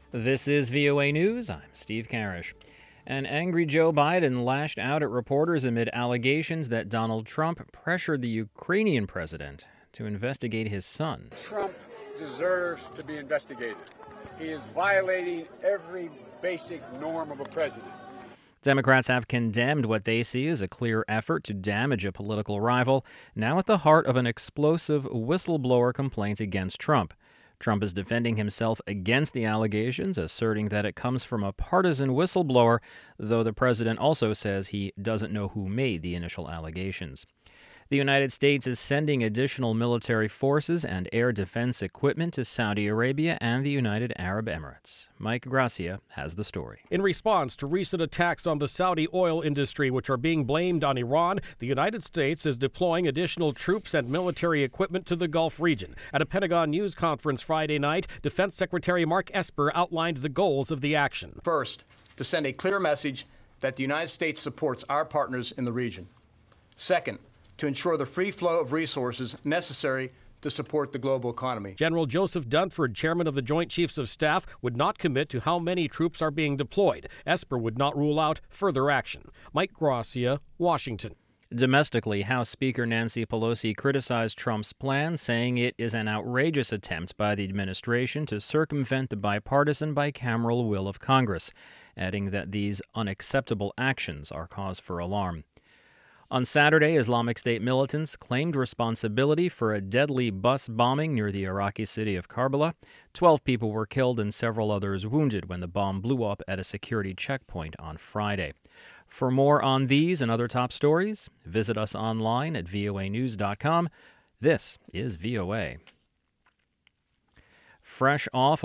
This is VOA News. I'm Steve Karish. An angry Joe Biden lashed out at reporters amid allegations that Donald Trump pressured the Ukrainian president to investigate his son. Trump deserves to be investigated. He is violating every basic norm of a president. Democrats have condemned what they see as a clear effort to damage a political rival, now at the heart of an explosive whistleblower complaint against Trump. Trump is defending himself against the allegations, asserting that it comes from a partisan whistleblower, though the president also says he doesn't know who made the initial allegations. The United States is sending additional military forces and air defense equipment to Saudi Arabia and the United Arab Emirates. Mike Gracia has the story. In response to recent attacks on the Saudi oil industry, which are being blamed on Iran, the United States is deploying additional troops and military equipment to the Gulf region. At a Pentagon news conference Friday night, Defense Secretary Mark Esper outlined the goals of the action. First, to send a clear message that the United States supports our partners in the region. Second, to ensure the free flow of resources necessary to support the global economy. General Joseph Dunford, chairman of the Joint Chiefs of Staff, would not commit to how many troops are being deployed. Esper would not rule out further action. Mike Gracia, Washington. Domestically, House Speaker Nancy Pelosi criticized Trump's plan, saying it is an outrageous attempt by the administration to circumvent the bipartisan bicameral will of Congress, adding that these unacceptable actions are cause for alarm. On Saturday, Islamic State militants claimed responsibility for a deadly bus bombing near the Iraqi city of Karbala. 12 people were killed and several others wounded when the bomb blew up at a security checkpoint on Friday. For more on these and other top stories, visit us online at voanews.com. This is VOA. Fresh off